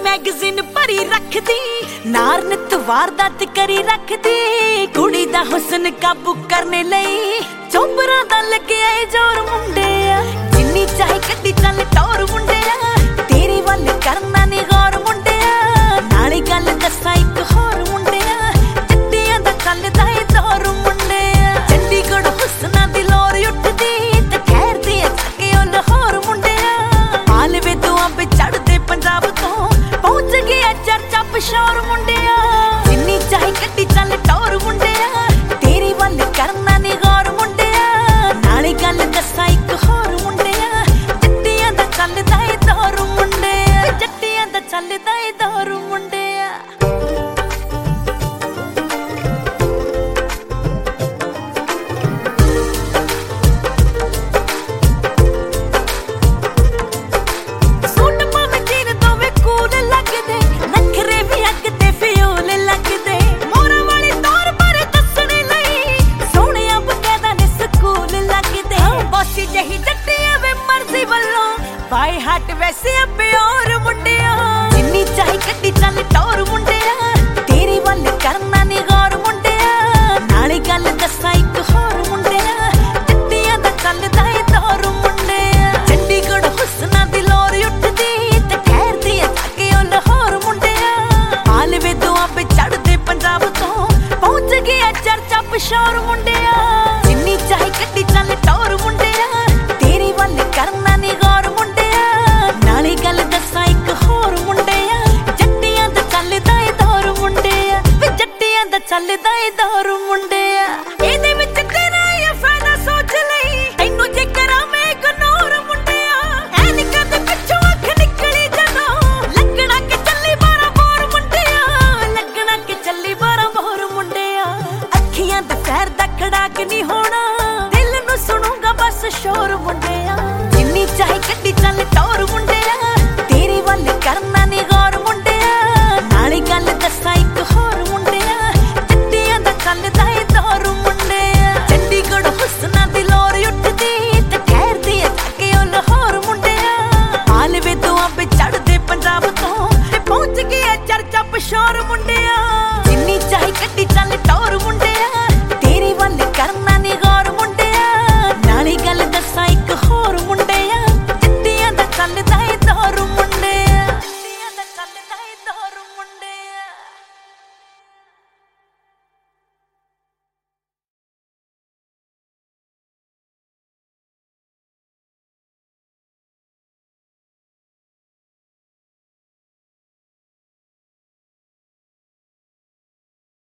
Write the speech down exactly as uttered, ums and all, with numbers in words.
magazine भरी रखदी नार नित वारदात करी रखदी कुड़ी दा हुस्न काबू करने लई चोबरा दा लगे आए जोर मुंडे जिन्नी चाहे कड्डी चल टोर मुंडे तेरे वल करना नी गौर मुंडे नाले गल दसा इक होर मुंडे चिट्टियां दा चलदा ए दौर मुंडे चंडीगढ़ हुस्ना दी लोर उठदी ते खैर दी जाके ओ लाहौर मुंडे मालवे तो अंब चढ़दे पंजाब तो पहुंच गया चर्चा पिशोर मुंडे जिन्नी चाहे कड्डी चल टोर मुंडे तेरे वल करना नी गौर मुंडे नाले गल दसा इक होर मुंडे जट्टियां दा चलदा ए दौर मुंडे जट्टियां दा चलदा ए दौर मुंडे बाय हट वैसे प्योर मुंडे जिन्नी चाहे कड्डी चल टोर मुंडे तेरे वल करना नी गौर मुंडे नाले गल दसा इक होर मुंडे जट्टियां दा चलदा ए दौर मुंडे चंडीगढ़ हुस्ना दी लोर उठदी ते खैर दी जाके ओ लाहौर मुंडे मालवे तो अंब चढ़दे पंजाब तो पहुंच गया चर्चा पिशोर मुंडे जिन्नी चाहे कड्डी चल टोर मुंडे तेरे वल करना नी गौर मुंडे नाले गल दसा इक होर मुंडे जट्टियां दा चलदा ए दौर मुंडे वे जट्टियां दा चलदा ए दौर मुंडे एदे विच तेरा ये फायदा सोच लई तैनू जे करा मैं इग्नोर मुंडे ऐनकां दे पिछों अख निकली जदों लगना कि चली बारह बोर मुंडे लगना कि चली बारह बोर मुंडे अखियां दे पैर दा खड़ाक नहीं होना दिल नू सुनूंगा बस शोर मुंडे जिन्नी चाहे कड्डी चल टोर मुंडे तेरे वल करना नी गौर मुंडे नाले गल दसा इक होर मुंडे जट्टियां दा चलदा ए दौर मुंडे चंडीगढ़ हुस्ना दी लोर उठदी ते खैर दी जाके ओ लाहौर मुंडे मालवे तो अंब चढ़दे पंजाब तो ते पहुंच गया चर्चा पिशोर मुंडे जिन्नी चाहे कड्डी चल टोर